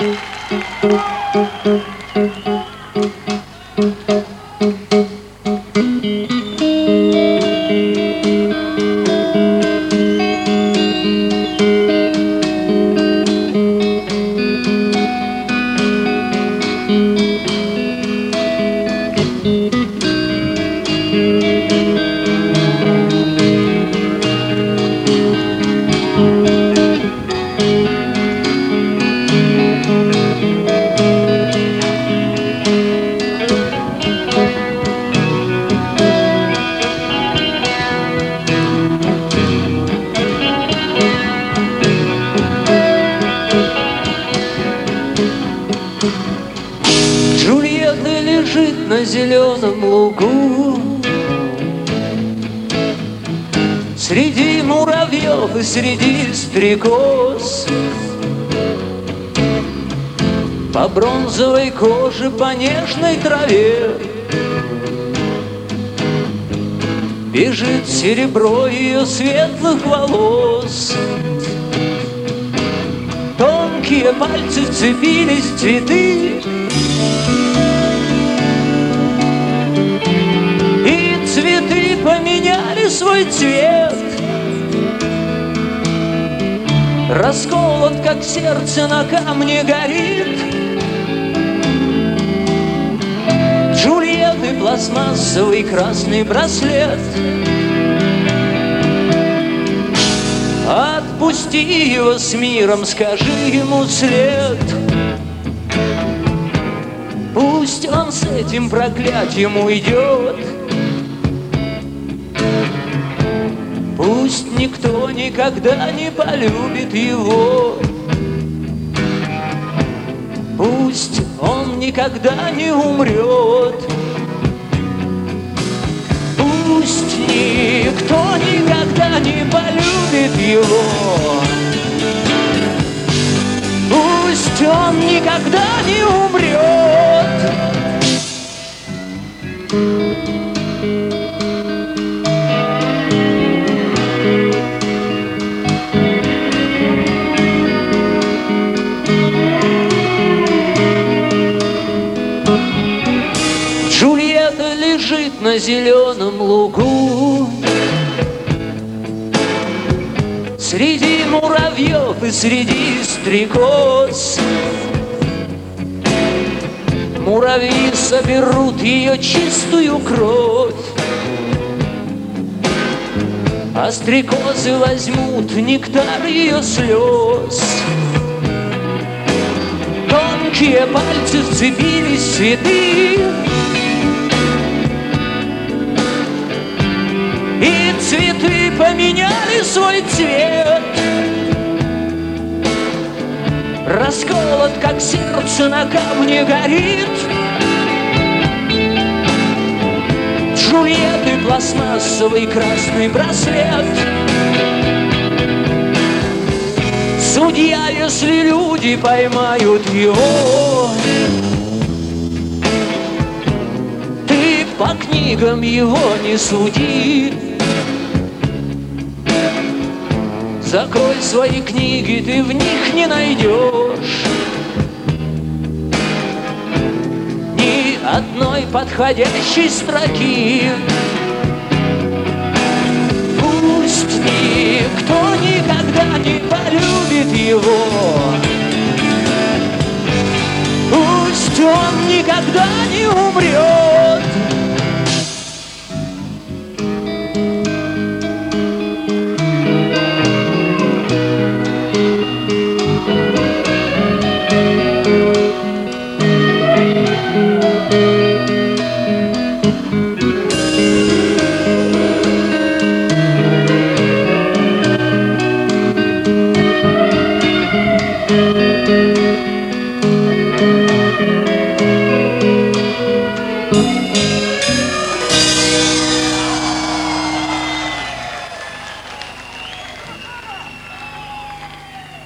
Джульетта лежит на зеленом лугу среди муравьев и среди стрекоз. По бронзовой коже, по нежной траве бежит серебро ее светлых волос. Тонкие пальцы вцепились в цветы, и цветы поменяли свой цвет. Расколот, как сердце на камне горит. Джульетты пластмассовый красный браслет. Отпусти его с миром, скажи ему вслед. Пусть он с этим проклятием уйдет. Пусть никто никогда не полюбит его. Пусть он никогда не умрет. Пусть никто никогда не полюбит его. Пусть он никогда не умрет. Джульетта лежит на зеленом лугу среди муравьев и среди стрекоз. Муравьи соберут ее чистую кровь, а стрекозы возьмут нектар ее слез. Тонкие пальцы вцепились в цветы, и цветы поменяли свой цвет. Расколот, как сердце на камне горит. Джульетты пластмассовый красный браслет. Судья, если люди поймают его, ты по книгам его не суди. Закрой свои книги, ты в них не найдешь ни одной подходящей строки. Пусть никто никогда не полюбит его. Пусть он никогда не умрет.